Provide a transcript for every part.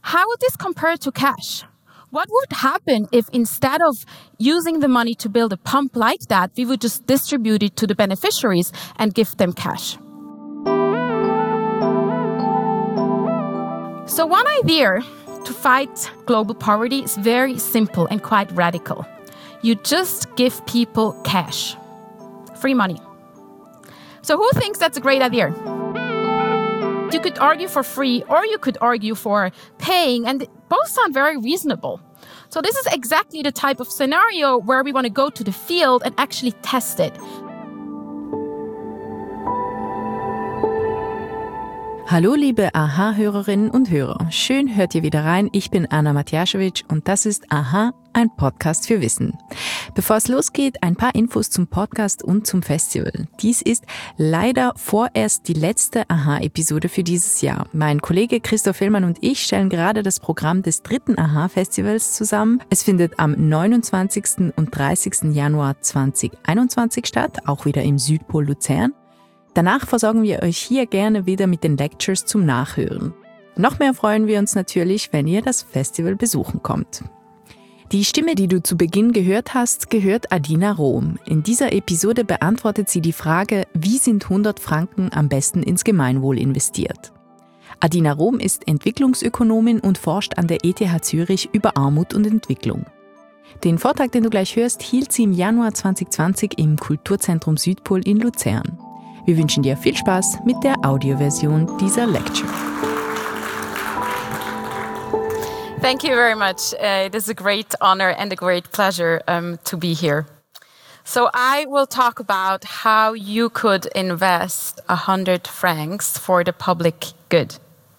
how would this compare to cash? What would happen if instead of using the money to build a pump like that, we would just distribute it to the beneficiaries and give them cash? So one idea to fight global poverty is very simple and quite radical. You just give people cash, free money. So who thinks that's a great idea? You could argue for free or you could argue for paying, and both sound very reasonable. So this is exactly the type of scenario where we want to go to the field and actually test it. Hallo liebe AHA-Hörerinnen und Hörer, schön hört ihr wieder rein. Ich bin Anna Matjaschewitsch und das ist AHA, ein Podcast für Wissen. Bevor es losgeht, ein paar Infos zum Podcast und zum Festival. Dies ist leider vorerst die letzte AHA-Episode für dieses Jahr. Mein Kollege Christoph Hillmann und ich stellen gerade das Programm des 3. AHA-Festivals zusammen. Es findet am 29. und 30. Januar 2021 statt, auch wieder im Südpol Luzern. Danach versorgen wir euch hier gerne wieder mit den Lectures zum Nachhören. Noch mehr freuen wir uns natürlich, wenn ihr das Festival besuchen kommt. Die Stimme, die du zu Beginn gehört hast, gehört Adina Rohm. In dieser Episode beantwortet sie die Frage, wie sind 100 Franken am besten ins Gemeinwohl investiert? Adina Rohm ist Entwicklungsökonomin und forscht an der ETH Zürich über Armut und Entwicklung. Den Vortrag, den du gleich hörst, hielt sie im Januar 2020 im Kulturzentrum Südpol in Luzern. Wir wünschen dir viel Spaß mit der Audioversion dieser Lecture. Thank you very much. It is a great honor and a great pleasure to be here. So I will talk about how you could invest 100 francs for the public good.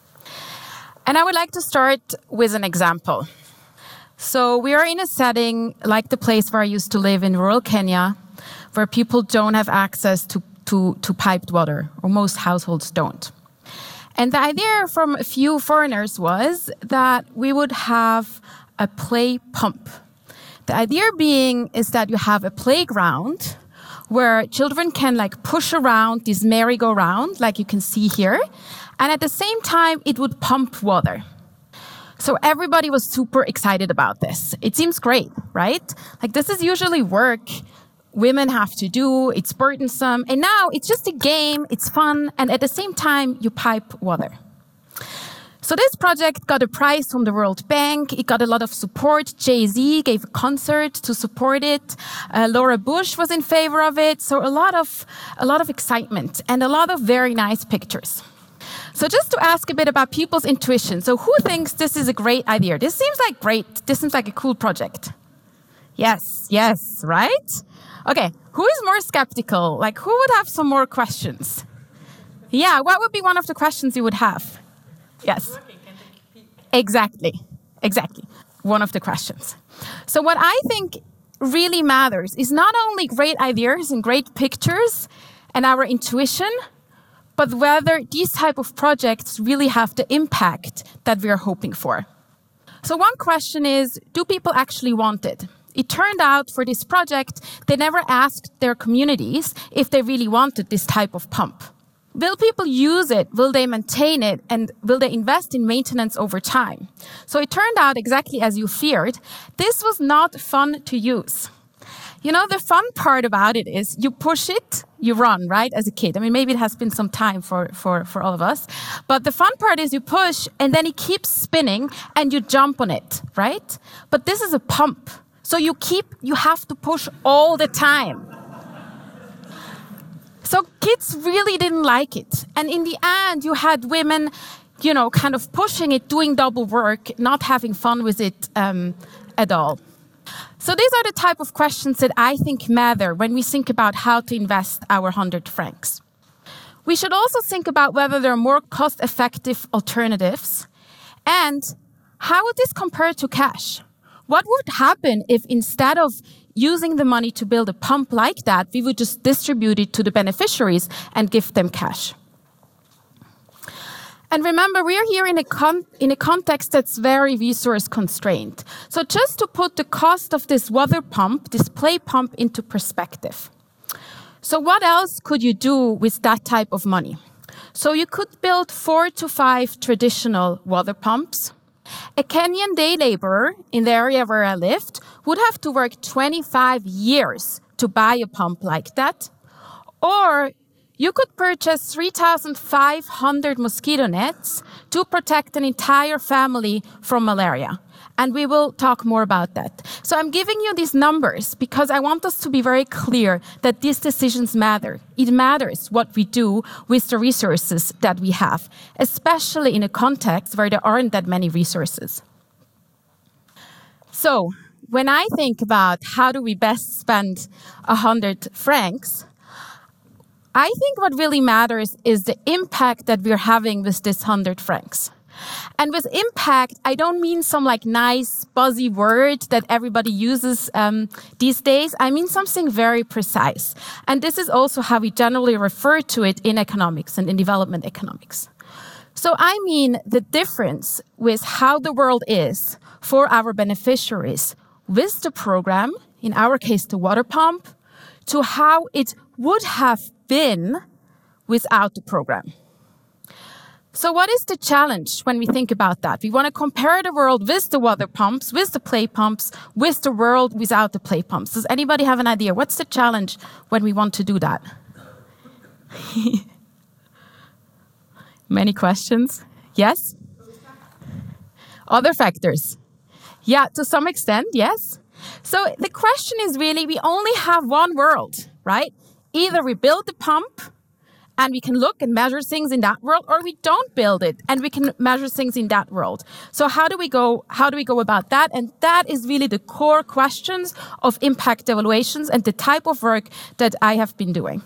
And I would like to start with an example. So we are in a setting like the place where I used to live in rural Kenya, where people don't have access to piped water, or most households don't. And the idea from a few foreigners was that we would have a play pump. The idea being is that you have a playground where children can push around this merry-go-round, like you can see here, and at the same time it would pump water. So everybody was super excited about this. It seems great, right? This is usually work women have to do, it's burdensome, and now it's just a game, it's fun, and at the same time, you pipe water. So this project got a prize from the World Bank, it got a lot of support, Jay-Z gave a concert to support it, Laura Bush was in favor of it, so a lot of excitement, and a lot of very nice pictures. So just to ask a bit about people's intuition, so who thinks this is a great idea? This seems like a cool project. Yes, right? Okay, who is more skeptical? Who would have some more questions? Yeah, what would be one of the questions you would have? Yes. Exactly. One of the questions. So what I think really matters is not only great ideas and great pictures and our intuition, but whether these type of projects really have the impact that we are hoping for. So one question is, do people actually want it? It turned out for this project, they never asked their communities if they really wanted this type of pump. Will people use it? Will they maintain it? And will they invest in maintenance over time? So it turned out exactly as you feared. This was not fun to use. You know, the fun part about it is you push it, you run, right, as a kid. I mean, maybe it has been some time for all of us. But the fun part is you push, and then it keeps spinning, and you jump on it, right? But this is a pump. So you have to push all the time. So kids really didn't like it. And in the end, you had women, kind of pushing it, doing double work, not having fun with it at all. So these are the type of questions that I think matter when we think about how to invest our 100 francs. We should also think about whether there are more cost-effective alternatives. And how would this compare to cash? What would happen if instead of using the money to build a pump like that, we would just distribute it to the beneficiaries and give them cash? And remember, we are here in a context that's very resource constrained. So just to put the cost of this water pump, this play pump, into perspective. So what else could you do with that type of money? So you could build 4 to 5 traditional water pumps. A Kenyan day laborer in the area where I lived would have to work 25 years to buy a pump like that. Or you could purchase 3,500 mosquito nets to protect an entire family from malaria. And we will talk more about that. So I'm giving you these numbers because I want us to be very clear that these decisions matter. It matters what we do with the resources that we have, especially in a context where there aren't that many resources. So when I think about how do we best spend 100 francs, I think what really matters is the impact that we're having with this 100 francs. And with impact, I don't mean some like nice, buzzy word that everybody uses these days. I mean something very precise. And this is also how we generally refer to it in economics and in development economics. So I mean the difference with how the world is for our beneficiaries with the program, in our case the water pump, to how it would have been without the program. So what is the challenge when we think about that? We want to compare the world with the water pumps, with the play pumps, with the world without the play pumps. Does anybody have an idea? What's the challenge when we want to do that? Many questions. Yes? Other factors. Yeah, to some extent, yes. So the question is really, we only have one world, right? Either we build the pump and we can look and measure things in that world, or we don't build it and we can measure things in that world. So how do we go about that? And that is really the core questions of impact evaluations and the type of work that I have been doing.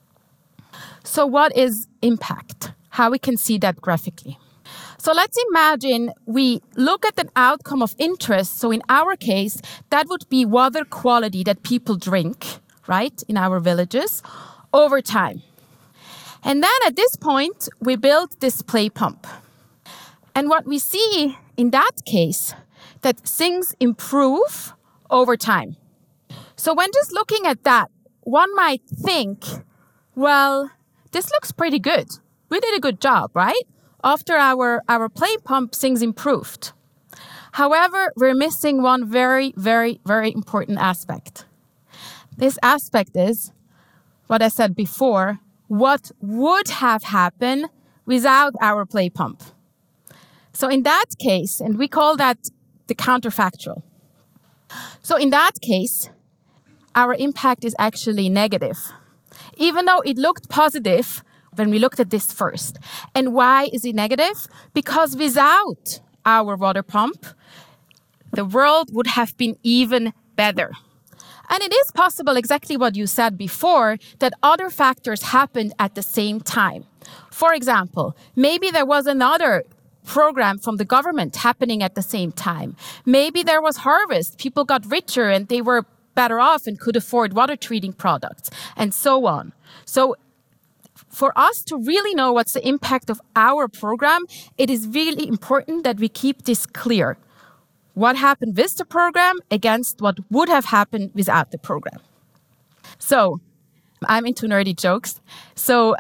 So what is impact? How we can see that graphically. So let's imagine we look at an outcome of interest. So in our case, that would be water quality that people drink, right, in our villages over time. And then at this point, we build this play pump. And what we see in that case, that things improve over time. So when just looking at that, one might think, well, this looks pretty good. We did a good job, right? After our play pump, things improved. However, we're missing one very, very, very important aspect. This aspect is what I said before, what would have happened without our play pump. So in that case, and we call that the counterfactual. So in that case, our impact is actually negative, even though it looked positive when we looked at this first. And why is it negative? Because without our water pump, the world would have been even better. And it is possible, exactly what you said before, that other factors happened at the same time. For example, maybe there was another program from the government happening at the same time. Maybe there was harvest. People got richer and they were better off and could afford water treating products and so on. So for us to really know what's the impact of our program, it is really important that we keep this clear. What happened with the program against what would have happened without the program. So, I'm into nerdy jokes. So,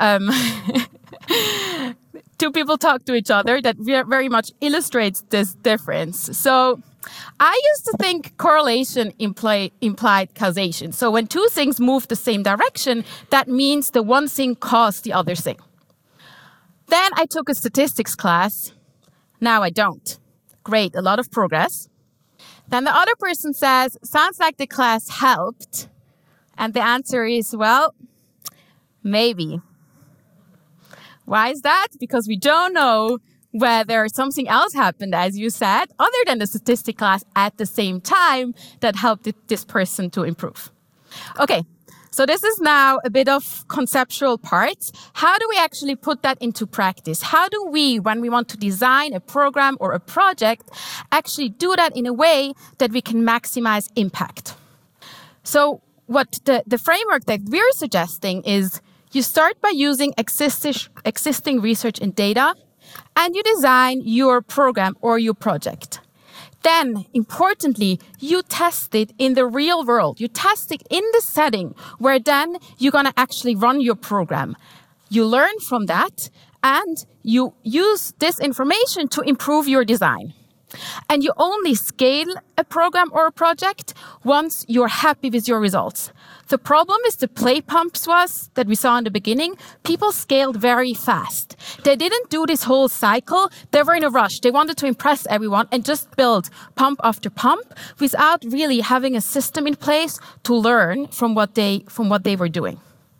two people talk to each other. That very much illustrates this difference. So, I used to think correlation implied causation. So, when two things move the same direction, that means the one thing caused the other thing. Then I took a statistics class. Now I don't. Great, a lot of progress. Then the other person says, sounds like the class helped. And the answer is, well, maybe. Why is that? Because we don't know whether something else happened, as you said, other than the statistics class at the same time that helped this person to improve. Okay. So this is now a bit of conceptual parts. How do we actually put that into practice? How do we, when we want to design a program or a project, actually do that in a way that we can maximize impact? So what the framework that we're suggesting is you start by using existing research and data, and you design your program or your project. Then, importantly, you test it in the real world. You test it in the setting where then you're going to actually run your program. You learn from that and you use this information to improve your design. And you only scale a program or a project once you're happy with your results. The problem with the play pumps was that we saw in the beginning, people scaled very fast. They didn't do this whole cycle. They were in a rush. They wanted to impress everyone and just build pump after pump without really having a system in place to learn from what they were doing.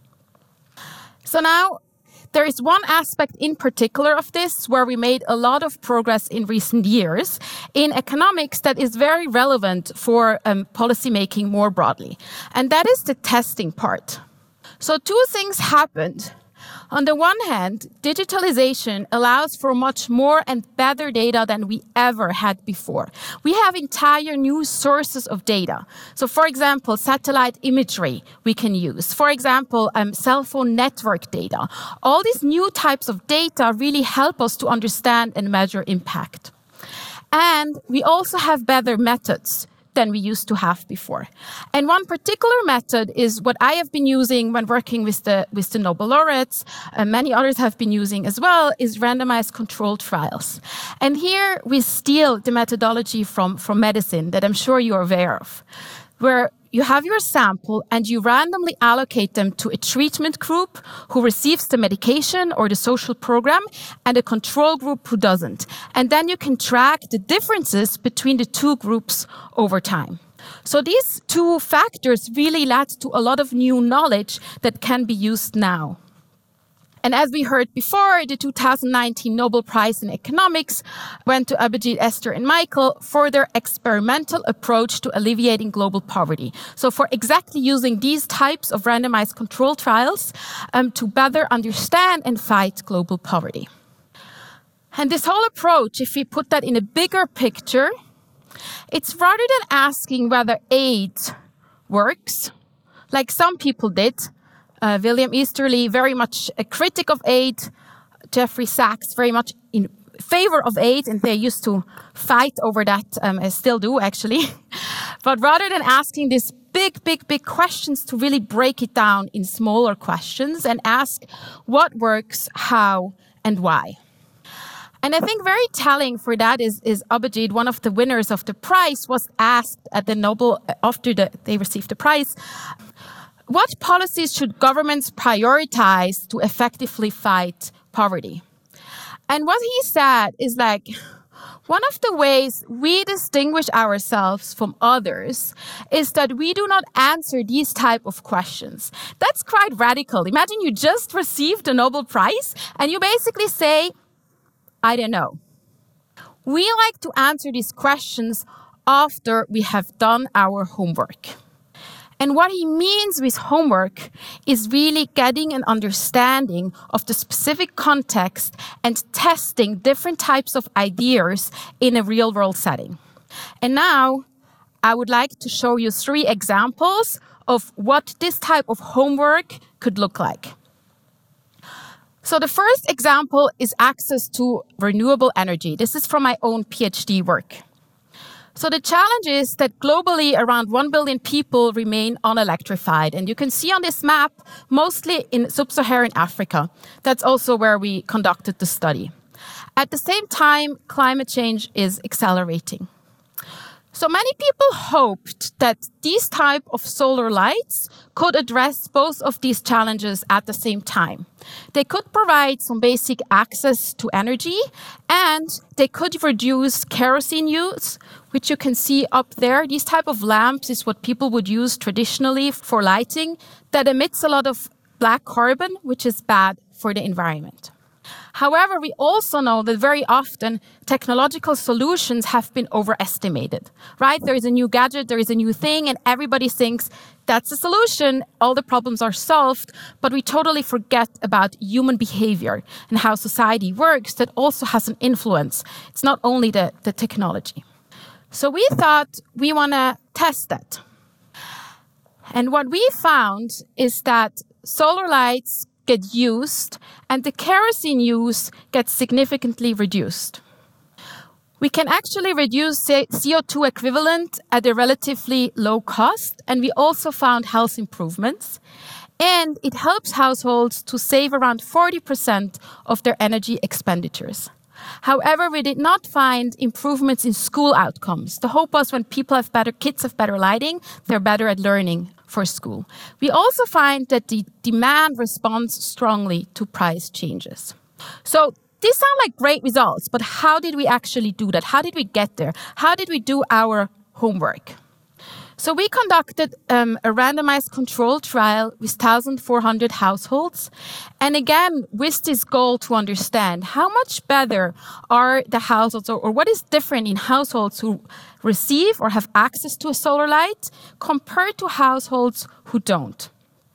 So now, there is one aspect in particular of this where we made a lot of progress in recent years in economics that is very relevant for policymaking more broadly. And that is the testing part. So two things happened. On the one hand, digitalization allows for much more and better data than we ever had before. We have entire new sources of data. So, for example, satellite imagery we can use. For example, cell phone network data. All these new types of data really help us to understand and measure impact. And we also have better methods than we used to have before. And one particular method is what I have been using when working with the Nobel laureates, and many others have been using as well, is randomized controlled trials. And here we steal the methodology from medicine that I'm sure you're aware of, where you have your sample and you randomly allocate them to a treatment group who receives the medication or the social program and a control group who doesn't. And then you can track the differences between the two groups over time. So these two factors really led to a lot of new knowledge that can be used now. And as we heard before, the 2019 Nobel Prize in Economics went to Abhijit, Esther, and Michael for their experimental approach to alleviating global poverty. So for exactly using these types of randomized control trials to better understand and fight global poverty. And this whole approach, if we put that in a bigger picture, it's rather than asking whether aid works, like some people did. William Easterly, very much a critic of aid. Jeffrey Sachs, very much in favor of aid, and they used to fight over that, still do actually. But rather than asking these big questions, to really break it down in smaller questions and ask what works, how, and why. And I think very telling for that is Abhijit, one of the winners of the prize, was asked at the Nobel, after they received the prize, what policies should governments prioritize to effectively fight poverty? And what he said is like, one of the ways we distinguish ourselves from others is that we do not answer these type of questions. That's quite radical. Imagine you just received a Nobel Prize and you basically say, I don't know. We like to answer these questions after we have done our homework. And what he means with homework is really getting an understanding of the specific context and testing different types of ideas in a real-world setting. And now, I would like to show you 3 examples of what this type of homework could look like. So the first example is access to renewable energy. This is from my own PhD work. So the challenge is that globally around 1 billion people remain unelectrified. And you can see on this map, mostly in sub-Saharan Africa. That's also where we conducted the study. At the same time, climate change is accelerating. So many people hoped that these type of solar lights could address both of these challenges at the same time. They could provide some basic access to energy, and they could reduce kerosene use, which you can see up there. These type of lamps is what people would use traditionally for lighting that emits a lot of black carbon, which is bad for the environment. However, we also know that very often technological solutions have been overestimated, right? There is a new gadget, there is a new thing, and everybody thinks that's a solution, all the problems are solved, but we totally forget about human behavior and how society works that also has an influence. It's not only the technology. So we thought we want to test that. And what we found is that solar lights get used and the kerosene use gets significantly reduced. We can actually reduce CO2 equivalent at a relatively low cost, and we also found health improvements. And it helps households to save around 40% of their energy expenditures. However, we did not find improvements in school outcomes. The hope was when kids have better lighting, they're better at learning for school. We also find that the demand responds strongly to price changes. So these sound like great results, but how did we actually do that? How did we get there? How did we do our homework? So we conducted a randomized control trial with 1,400 households. And again, with this goal to understand how much better are the households or what is different in households who receive or have access to a solar light compared to households who don't.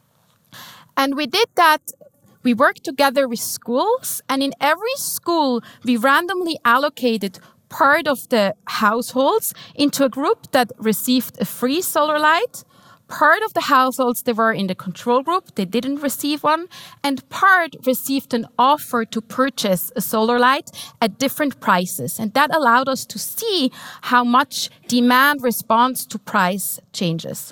And we did that. We worked together with schools, and in every school, we randomly allocated part of the households into a group that received a free solar light. Part of the households, they were in the control group, they didn't receive one, and part received an offer to purchase a solar light at different prices. And that allowed us to see how much demand responds to price changes.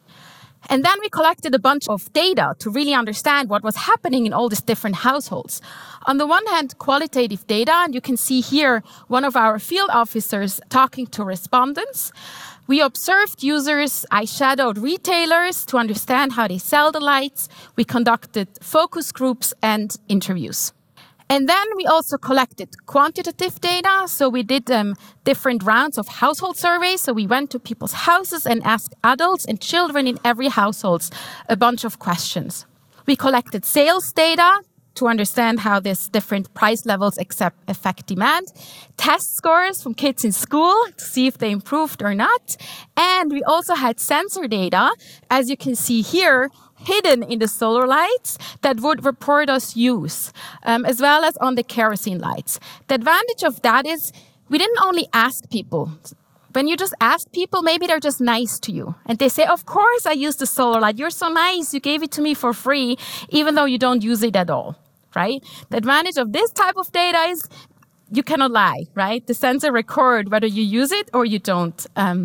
And then we collected a bunch of data to really understand what was happening in all these different households. On the one hand, qualitative data, and you can see here one of our field officers talking to respondents. We observed users, I shadowed retailers to understand how they sell the lights. We conducted focus groups and interviews. And then we also collected quantitative data. So we did different rounds of household surveys. So we went to people's houses and asked adults and children in every household a bunch of questions. We collected sales data to understand how these different price levels affect demand, test scores from kids in school to see if they improved or not. And we also had sensor data, as you can see here, hidden in the solar lights that would report us use, as well as on the kerosene lights. The advantage of that is we didn't only ask people. When you just ask people, maybe they're just nice to you. And they say, of course I use the solar light. You're so nice. You gave it to me for free, even though you don't use it at all, right? The advantage of this type of data is you cannot lie, right? The sensor records whether you use it or you don't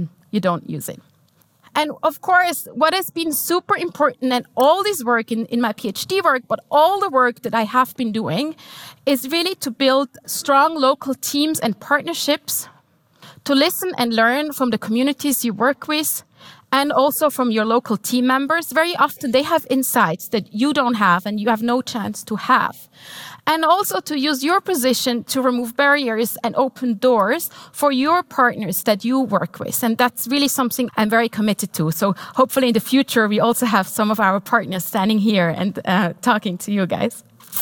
use it. And of course, what has been super important in all this work in my PhD work, but all the work that I have been doing is really to build strong local teams and partnerships, to listen and learn from the communities you work with, and also from your local team members. Very often they have insights that you don't have and you have no chance to have. And also to use your position to remove barriers and open doors for your partners that you work with. And that's really something I'm very committed to. So hopefully in the future, we also have some of our partners standing here and talking to you guys.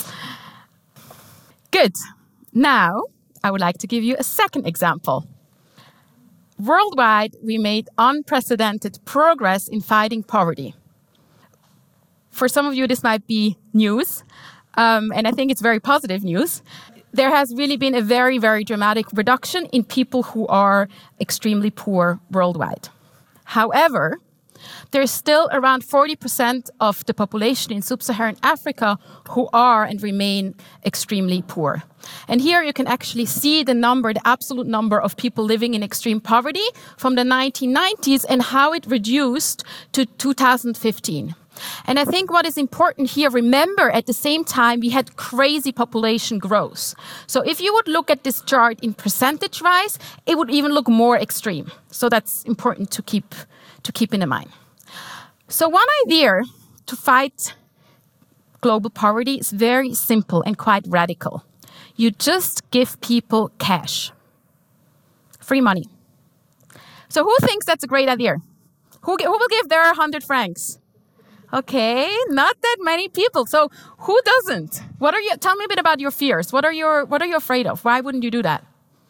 Good. Now, I would like to give you a second example. Worldwide, we made unprecedented progress in fighting poverty. For some of you, this might be news. And I think it's very positive news. There has really been a very, very dramatic reduction in people who are extremely poor worldwide. However, there's still around 40% of the population in sub-Saharan Africa who are and remain extremely poor. And here you can actually see the absolute number of people living in extreme poverty from the 1990s and how it reduced to 2015. And I think what is important here, remember at the same time we had crazy population growth. So if you would look at this chart in percentage-wise, it would even look more extreme. So that's important to keep in mind. So one idea to fight global poverty is very simple and quite radical. You just give people cash. Free money. So who thinks that's a great idea? Who will give their 100 francs? Okay, not that many people. So who doesn't? Tell me a bit about your fears. What are you afraid of? Why wouldn't you do that?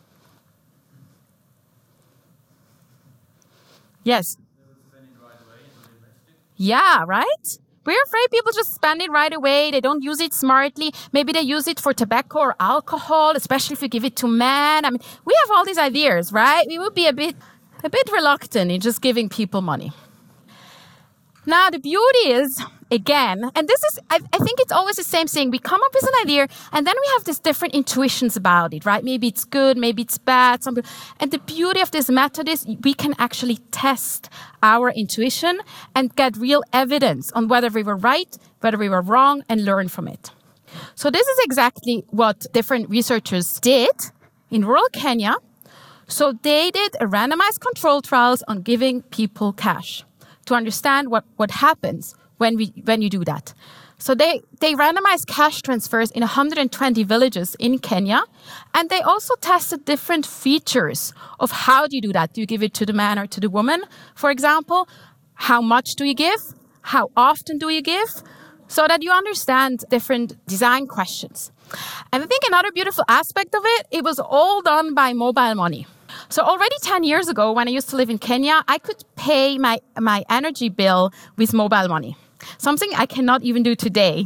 Yes. Yeah, right? We're afraid people just spend it right away. They don't use it smartly. Maybe they use it for tobacco or alcohol, especially if you give it to men. I mean, we have all these ideas, right? We would be a bit reluctant in just giving people money. Now, the beauty is, again, and this is, I think it's always the same thing. We come up with an idea, and then we have these different intuitions about it, right? Maybe it's good, maybe it's bad. And the beauty of this method is we can actually test our intuition and get real evidence on whether we were right, whether we were wrong, and learn from it. So this is exactly what different researchers did in rural Kenya. So they did a randomized control trials on giving people cash to understand what happens when you do that. So they randomized cash transfers in 120 villages in Kenya, and they also tested different features of how do you do that. Do you give it to the man or to the woman, for example? How much do you give? How often do you give? So that you understand different design questions. And I think another beautiful aspect of it was all done by mobile money. So already 10 years ago, when I used to live in Kenya, I could pay my energy bill with mobile money. Something I cannot even do today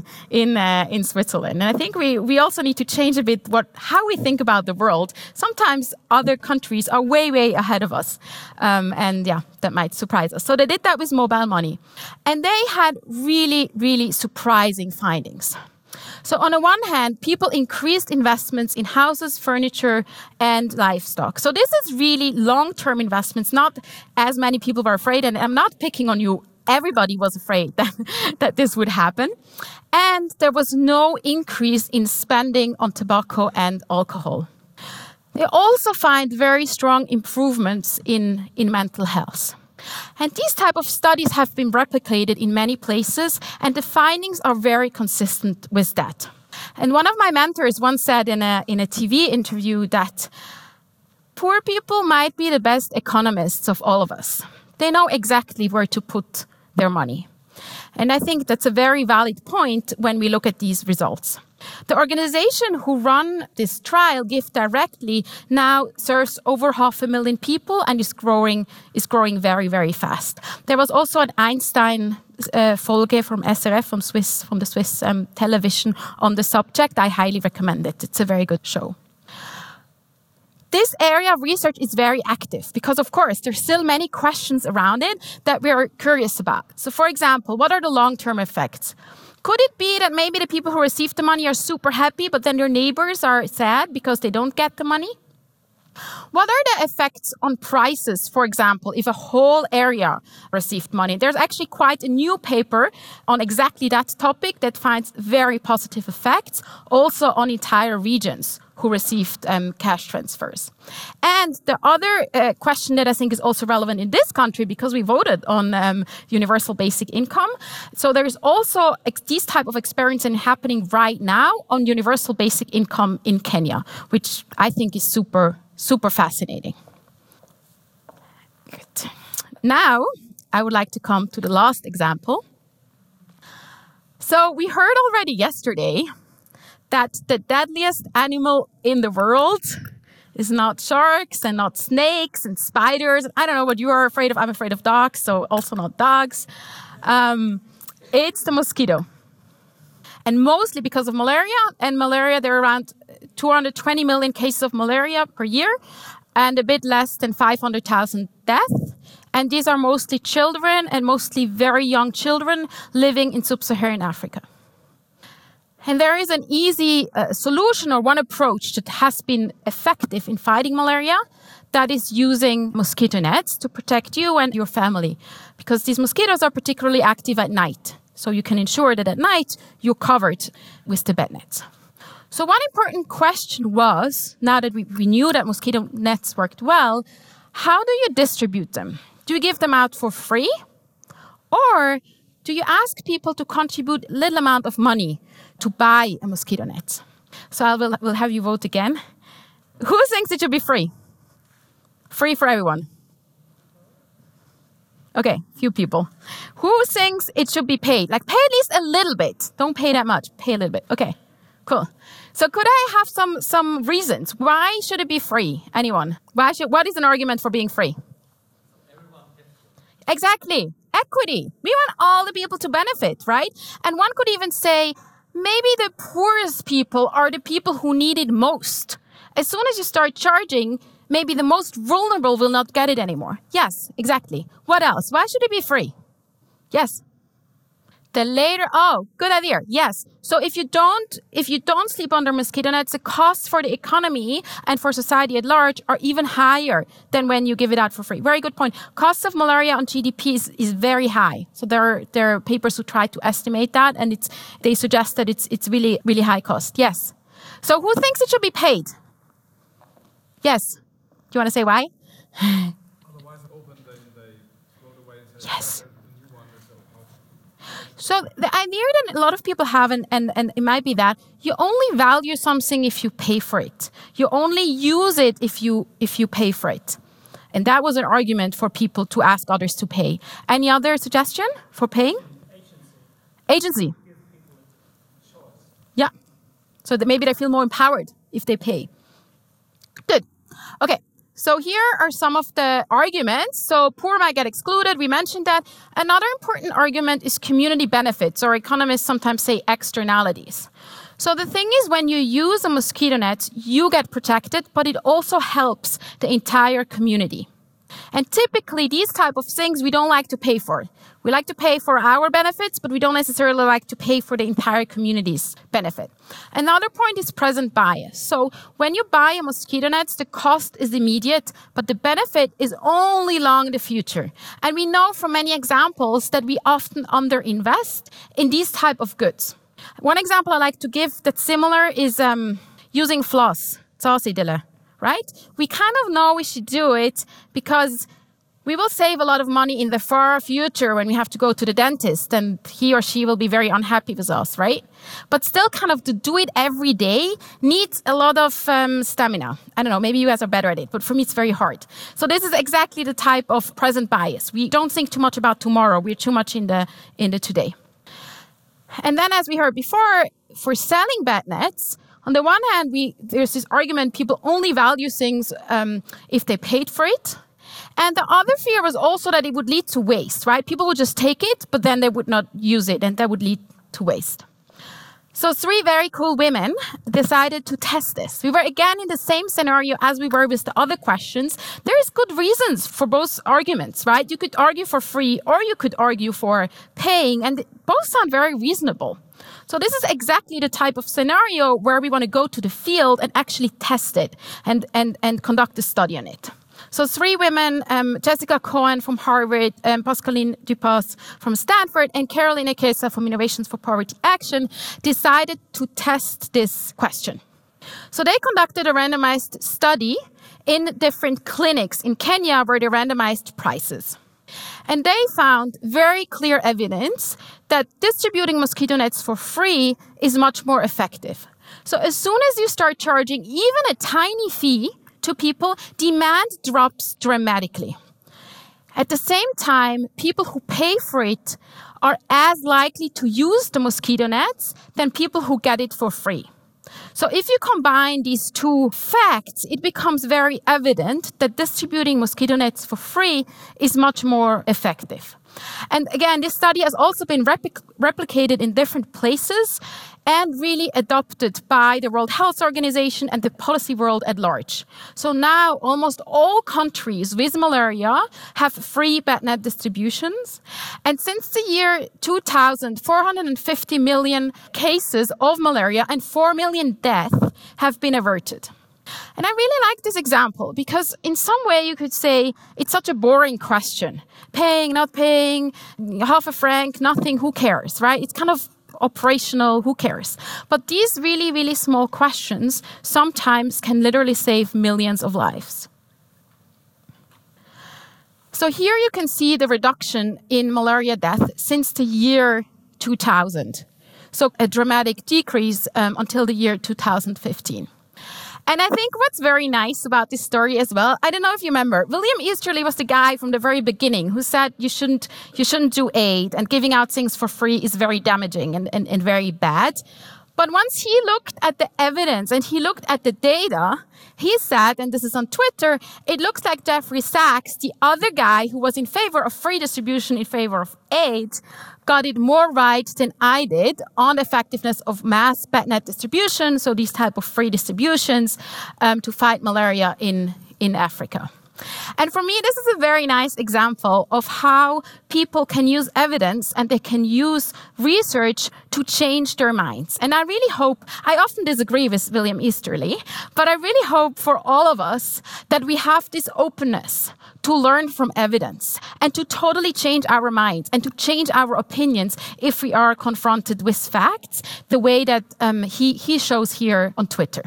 in Switzerland. And I think we also need to change a bit how we think about the world. Sometimes other countries are way, way ahead of us. And yeah, that might surprise us. So they did that with mobile money. And they had really, really surprising findings. So on the one hand, people increased investments in houses, furniture, and livestock. So this is really long-term investments. Not as many people were afraid, and I'm not picking on you. Everybody was afraid that this would happen. And there was no increase in spending on tobacco and alcohol. They also find very strong improvements in mental health. And these type of studies have been replicated in many places, and the findings are very consistent with that. And one of my mentors once said in a TV interview that poor people might be the best economists of all of us. They know exactly where to put their money. And I think that's a very valid point when we look at these results. The organization who run this trial, Give Directly, now serves over 500,000 people and is growing very, very fast. There was also an Einstein Folge from SRF, from the Swiss television on the subject. I highly recommend it. It's a very good show. This area of research is very active because, of course, there's still many questions around it that we are curious about. So, for example, what are the long-term effects? Could it be that maybe the people who receive the money are super happy, but then their neighbors are sad because they don't get the money? What are the effects on prices, for example, if a whole area received money? There's actually quite a new paper on exactly that topic that finds very positive effects, also on entire regions who received cash transfers. And the other question that I think is also relevant in this country, because we voted on universal basic income. So there's also these type of experiments happening right now on universal basic income in Kenya, which I think is super fascinating. Good. Now, I would like to come to the last example. So we heard already yesterday that the deadliest animal in the world is not sharks and not snakes and spiders. I don't know what you are afraid of. I'm afraid of dogs, so also not dogs. It's the mosquito. And mostly because of malaria. And malaria, there are around 220 million cases of malaria per year and a bit less than 500,000 deaths. And these are mostly children and mostly very young children living in sub-Saharan Africa. And there is an easy solution or one approach that has been effective in fighting malaria. That is using mosquito nets to protect you and your family. Because these mosquitoes are particularly active at night. So you can ensure that at night you're covered with the bed nets. So one important question was, now that we knew that mosquito nets worked well, how do you distribute them? Do you give them out for free? Or do you ask people to contribute a little amount of money to buy a mosquito net? So I will have you vote again. Who thinks it should be free? Free for everyone. Okay, few people. Who thinks it should be paid? Like, pay at least a little bit. Don't pay that much. Pay a little bit. Okay, cool. So could I have some reasons? Why should it be free? Anyone? What is an argument for being free? Exactly. Equity. We want all the people to benefit, right? And one could even say, maybe the poorest people are the people who need it most. As soon as you start charging, maybe the most vulnerable will not get it anymore. Yes, exactly. What else? Why should it be free? Yes. The later, oh, good idea. Yes. So if you don't sleep under mosquito nets, the costs for the economy and for society at large are even higher than when you give it out for free. Very good point. Costs of malaria on GDP is very high. So there are papers who try to estimate that, and they suggest that it's really, really high cost. Yes. So who thinks it should be paid? Yes. Do you want to say why? Otherwise, they throw it away and say, yes. A new one is So the idea that a lot of people have, and it might be that you only value something if you pay for it. You only use it if you pay for it. And that was an argument for people to ask others to pay. Any other suggestion for paying? Agency. Yeah. So that maybe they feel more empowered if they pay. Good. Okay. So here are some of the arguments. So poor might get excluded. We mentioned that. Another important argument is community benefits, or economists sometimes say externalities. So the thing is, when you use a mosquito net, you get protected, but it also helps the entire community. And typically, these type of things we don't like to pay for. We like to pay for our benefits, but we don't necessarily like to pay for the entire community's benefit. Another point is present bias. So when you buy a mosquito net, the cost is immediate, but the benefit is only long in the future. And we know from many examples that we often underinvest in these type of goods. One example I like to give that's similar is using floss. Right? We kind of know we should do it because we will save a lot of money in the far future when we have to go to the dentist, and he or she will be very unhappy with us, right? But still, kind of to do it every day needs a lot of stamina. I don't know, maybe you guys are better at it, but for me it's very hard. So this is exactly the type of present bias. We don't think too much about tomorrow. We're too much in the today. And then, as we heard before, for selling bed nets, on the one hand, there's this argument people only value things if they paid for it. And the other fear was also that it would lead to waste, right? People would just take it, but then they would not use it, and that would lead to waste. So 3 very cool women decided to test this. We were again in the same scenario as we were with the other questions. There is good reasons for both arguments, right? You could argue for free or you could argue for paying, and both sound very reasonable. So this is exactly the type of scenario where we want to go to the field and actually test it and conduct a study on it. So 3 women, Jessica Cohen from Harvard, Pascaline Dupas from Stanford, and Caroline Ekesa from Innovations for Poverty Action, decided to test this question. So they conducted a randomized study in different clinics in Kenya where they randomized prices. And they found very clear evidence that distributing mosquito nets for free is much more effective. So as soon as you start charging even a tiny fee to people, demand drops dramatically. At the same time, people who pay for it are as likely to use the mosquito nets than people who get it for free. So if you combine these 2 facts, it becomes very evident that distributing mosquito nets for free is much more effective. And again, this study has also been replicated in different places and really adopted by the World Health Organization and the policy world at large. So now almost all countries with malaria have free bed net distributions. And since the year 2000, 450 million cases of malaria and 4 million deaths have been averted. And I really like this example because in some way you could say it's such a boring question. Paying, not paying, half a franc, nothing, who cares, right? It's kind of operational, who cares? But these really, really small questions sometimes can literally save millions of lives. So here you can see the reduction in malaria death since the year 2000. So a dramatic decrease until the year 2015. And I think what's very nice about this story as well, I don't know if you remember, William Easterly was the guy from the very beginning who said you shouldn't do aid, and giving out things for free is very damaging and very bad. But once he looked at the evidence and he looked at the data, he said, and this is on Twitter, it looks like Jeffrey Sachs, the other guy who was in favor of free distribution in favor of aid, got it more right than I did on the effectiveness of mass bed net distribution, so these type of free distributions to fight malaria in Africa. And for me, this is a very nice example of how people can use evidence and they can use research to change their minds. And I really hope, I often disagree with William Easterly, but I really hope for all of us that we have this openness to learn from evidence and to totally change our minds and to change our opinions if we are confronted with facts, the way that he shows here on Twitter.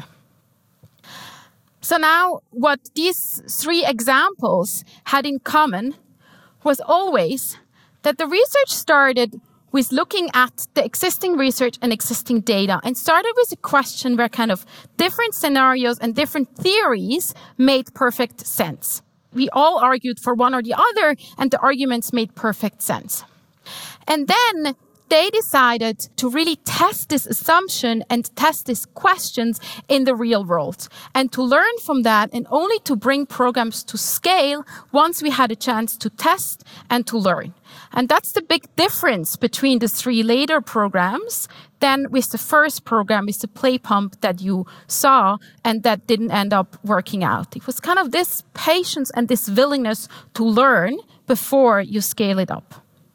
So now what these three examples had in common was always that the research started with looking at the existing research and existing data and started with a question where kind of different scenarios and different theories made perfect sense. We all argued for one or the other, and the arguments made perfect sense. And then they decided to really test this assumption and test these questions in the real world and to learn from that and only to bring programs to scale once we had a chance to test and to learn. And that's the big difference between the three later programs than with the first program, with the play pump that you saw and that didn't end up working out. It was kind of this patience and this willingness to learn before you scale it up.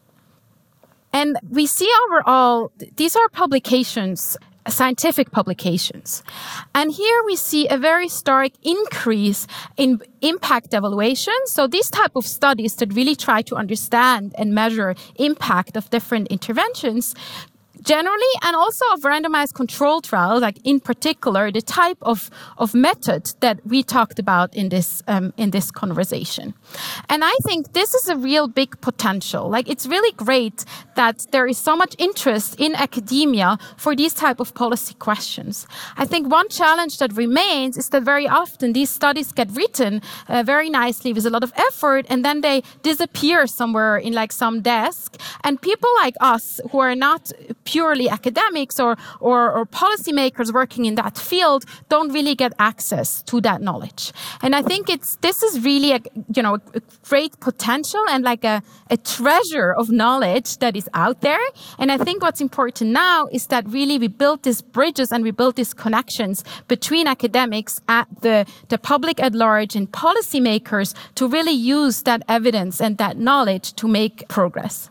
And we see overall, these are publications, scientific publications. And here we see a very stark increase in impact evaluation. So these type of studies that really try to understand and measure impact of different interventions generally, and also of randomized control trials, like in particular, the type of method that we talked about in this conversation. And I think this is a real big potential. Like, it's really great that there is so much interest in academia for these type of policy questions. I think one challenge that remains is that very often these studies get written very nicely with a lot of effort, and then they disappear somewhere in like some desk. And people like us who are not purely academics or policymakers working in that field don't really get access to that knowledge. And I think this is really a great potential and like a treasure of knowledge that is out there. And I think what's important now is that really we build these bridges and we build these connections between academics at the public at large and policymakers to really use that evidence and that knowledge to make progress.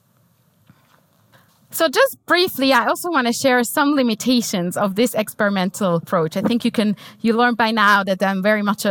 So just briefly, I also want to share some limitations of this experimental approach. I think you learned by now that I'm very much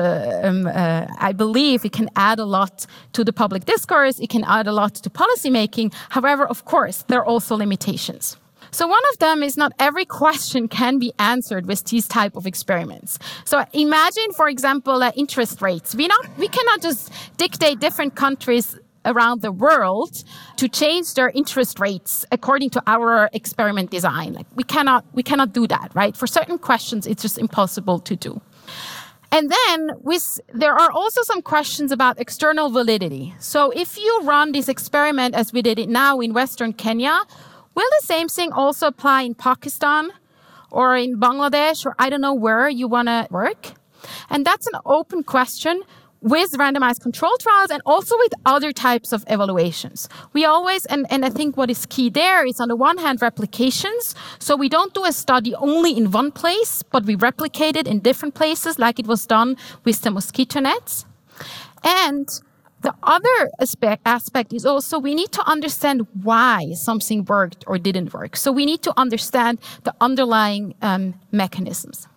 I believe it can add a lot to the public discourse. It can add a lot to policymaking. However, of course, there are also limitations. So one of them is not every question can be answered with these type of experiments. So imagine, for example, interest rates. We cannot just dictate different countries around the world to change their interest rates according to our experiment design. Like we cannot do that, right? For certain questions, it's just impossible to do. And then there are also some questions about external validity. So if you run this experiment as we did it now in Western Kenya, will the same thing also apply in Pakistan or in Bangladesh or I don't know where you want to work? And that's an open question with randomized control trials and also with other types of evaluations. We always, and I think what is key there is on the one hand, replications. So we don't do a study only in one place, but we replicate it in different places like it was done with the mosquito nets. And the other aspect is also we need to understand why something worked or didn't work. So we need to understand the underlying mechanisms.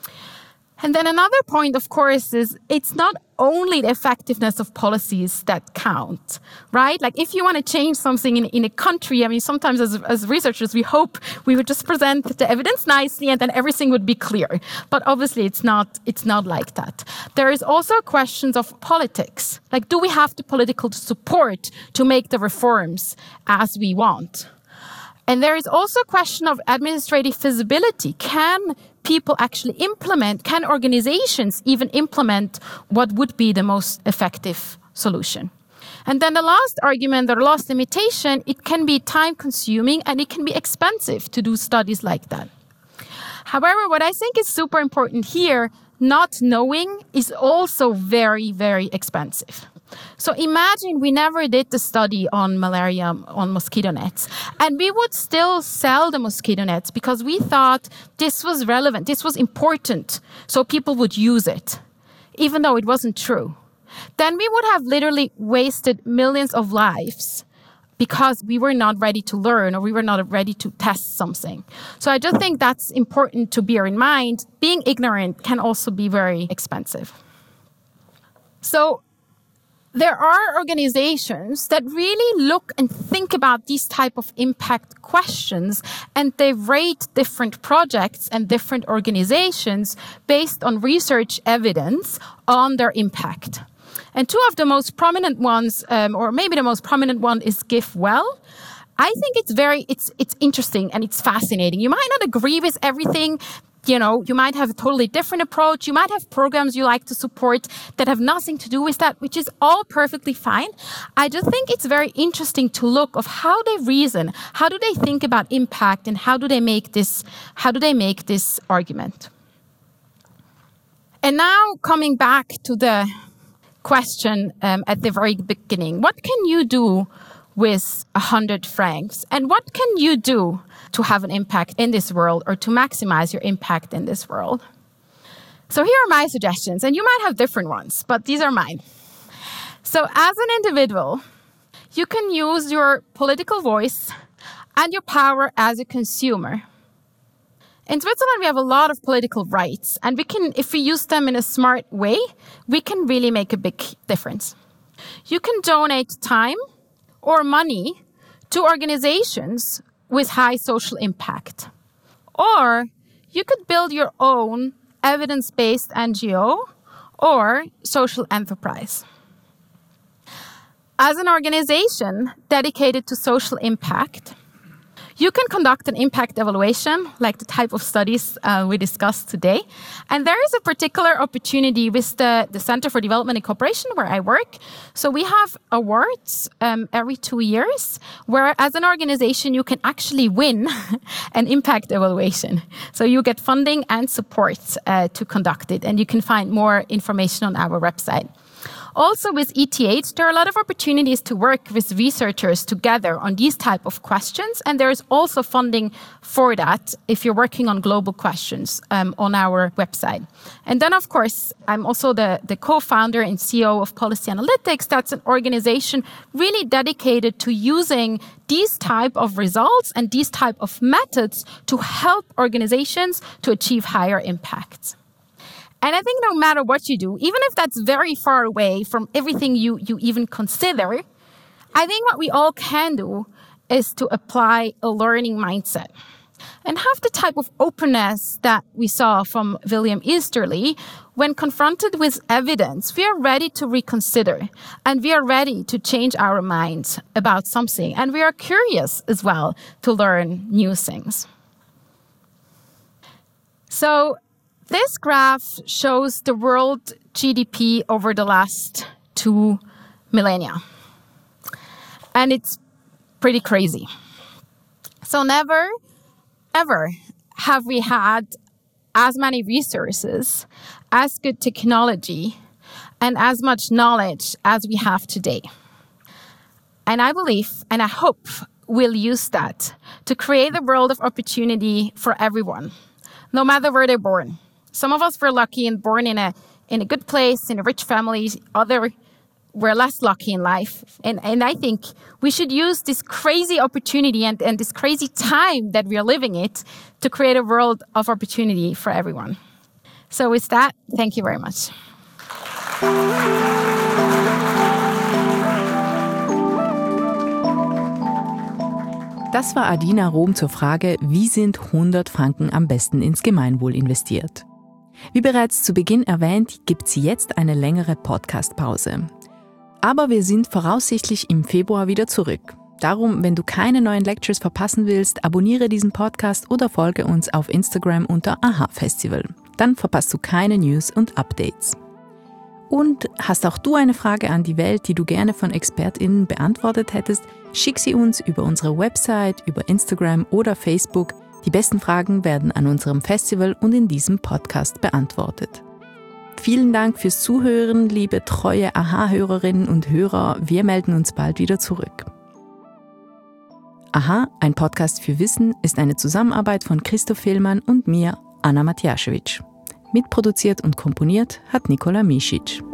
And then another point, of course, is it's not only the effectiveness of policies that count, right? Like if you want to change something in a country, I mean, sometimes as researchers, we hope we would just present the evidence nicely and then everything would be clear. But obviously it's not like that. There is also questions of politics. Like, do we have the political support to make the reforms as we want? And there is also a question of administrative feasibility. Can people actually implement, can organizations even implement what would be the most effective solution? And then the last argument, or last limitation, it can be time consuming and it can be expensive to do studies like that. However, what I think is super important here, not knowing is also very, very expensive. So imagine we never did the study on malaria, on mosquito nets, and we would still sell the mosquito nets because we thought this was relevant, this was important, so people would use it, even though it wasn't true. then we would have literally wasted millions of lives because we were not ready to learn or we were not ready to test something. So I just think that's important to bear in mind. Being ignorant can also be very expensive. So there are organizations that really look and think about these type of impact questions, and they rate different projects and different organizations based on research evidence on their impact. And two of the most prominent ones, or maybe the most prominent one, is GiveWell. I think it's interesting and it's fascinating. You might not agree with everything. You might have a totally different approach. You might have programs you like to support that have nothing to do with that, which is all perfectly fine. I just think it's very interesting to look of how they reason, how do they think about impact, and how do they make this argument. And now coming back to the question at the very beginning, what can you do with 100 francs? And what can you do to have an impact in this world or to maximize your impact in this world? So here are my suggestions, and you might have different ones, but these are mine. So as an individual, you can use your political voice and your power as a consumer. In Switzerland, we have a lot of political rights, and we can, if we use them in a smart way, we can really make a big difference. You can donate time or money to organizations with high social impact. Or you could build your own evidence-based NGO or social enterprise. As an organization dedicated to social impact, you can conduct an impact evaluation, like the type of studies we discussed today. And there is a particular opportunity with the Center for Development and Cooperation where I work. So we have awards every 2 years, where as an organization, you can actually win an impact evaluation. So you get funding and support to conduct it. And you can find more information on our website. Also with ETH, there are a lot of opportunities to work with researchers together on these type of questions. And there is also funding for that if you're working on global questions on our website. And then, of course, I'm also the co-founder and CEO of Policy Analytics. That's an organization really dedicated to using these type of results and these type of methods to help organizations to achieve higher impacts. And I think no matter what you do, even if that's very far away from everything you even consider, I think what we all can do is to apply a learning mindset and have the type of openness that we saw from William Easterly. When confronted with evidence, we are ready to reconsider and we are ready to change our minds about something. And we are curious as well to learn new things. So this graph shows the world GDP over the last 2 millennia. And it's pretty crazy. So never, ever have we had as many resources, as good technology, and as much knowledge as we have today. And I believe, and I hope, we'll use that to create a world of opportunity for everyone, no matter where they're born. Some of us were lucky and born in a good place, in a rich family. Others were less lucky in life. And I think we should use this crazy opportunity and this crazy time that we are living it to create a world of opportunity for everyone. So with that, thank you very much. Das war Adina Rom zur Frage, wie sind 100 Franken am besten ins Gemeinwohl investiert? Wie bereits zu Beginn erwähnt, gibt es jetzt eine längere Podcast-Pause. Aber wir sind voraussichtlich im Februar wieder zurück. Darum, wenn du keine neuen Lectures verpassen willst, abonniere diesen Podcast oder folge uns auf Instagram unter AHA-Festival. Dann verpasst du keine News und Updates. Und hast auch du eine Frage an die Welt, die du gerne von ExpertInnen beantwortet hättest, schick sie uns über unsere Website, über Instagram oder Facebook. Die besten Fragen werden an unserem Festival und in diesem Podcast beantwortet. Vielen Dank fürs Zuhören, liebe treue AHA-Hörerinnen und Hörer. Wir melden uns bald wieder zurück. AHA, ein Podcast für Wissen, ist eine Zusammenarbeit von Christoph Fehlmann und mir, Anna Matjaschewitsch. Mitproduziert und komponiert hat Nikola Misic.